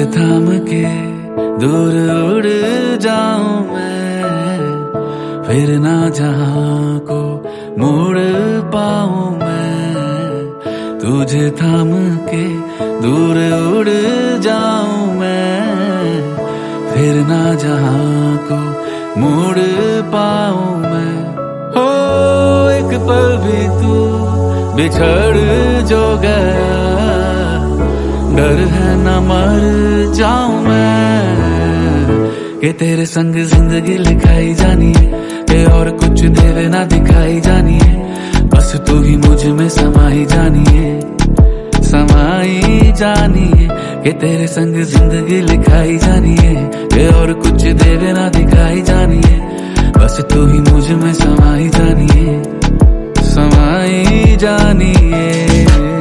थाम के दूर उड़ जाऊं मैं, फिर ना जहां को मोड़ पाऊं मैं। तुझे थाम के दूर उड़ जाऊं मैं, फिर ना जहां को मोड़ पाऊं मैं। हो एक पल भी तू बिछड़ जो गया, डर है न मर जाऊं मैं। कि तेरे संग जिंदगी लिखाई जानी है, कि और कुछ देर ना दिखाई जानी है। बस तू ही मुझ में समाई जानी है, समाई जानी है। कि तेरे संग जिंदगी लिखाई जानी है, कि और कुछ देर ना दिखाई जानी है। बस तू ही मुझ में समाई जानी है, समाई जानी है।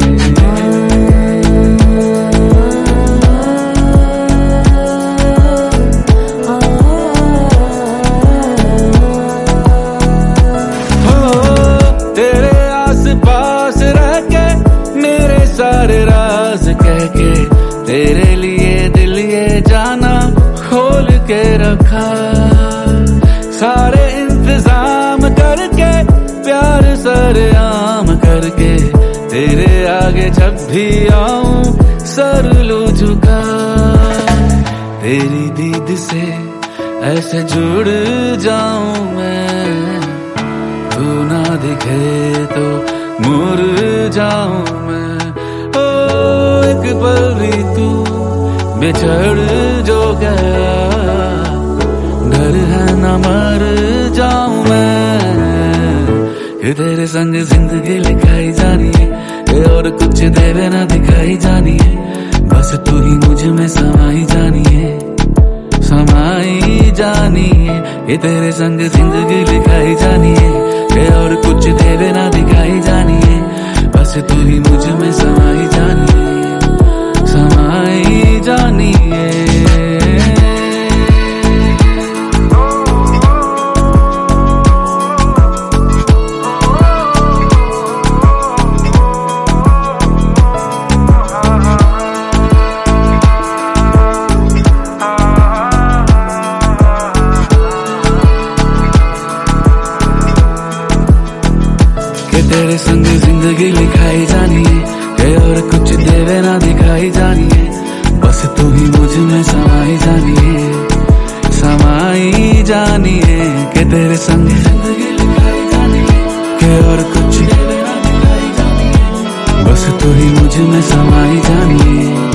सारे राज कह के तेरे लिए दिल ये जाना खोल के रखा। सारे इंतजाम करके प्यार सरेआम करके तेरे आगे जब भी आऊं सर लू झुका। तेरी दीद से ऐसे जुड़ जाऊं मैं, तू ना दिखे तो मुर जाऊं मैं। एक पल भी तू बिछड़ जो गया, डर है न मर जाऊं मैं। कि तेरे संग जिंदगी लिखाई जानी है, कि और कुछ देर न दिखाई जानी है। बस तू ही मुझ में समाई जानी है, समाई जानी है। कि तेरे संग जिंदगी लिखाई जानी है, कि और कुछ देर न दिखाई जानी है। बस तू ही मुझ में समाई जानी है, समाई जानी है। कि तेरे संग जिंदगी लिखाई जानी है, कि और कुछ देर ना दिखाई जानी है। बस तू ही मुझ में समाई जानी है, समाई जानी है। कि तेरे संग जिंदगी लिखाई जानी है, कि और कुछ देर ना दिखाई जानी है। बस तू ही मुझ में समाई जानी है।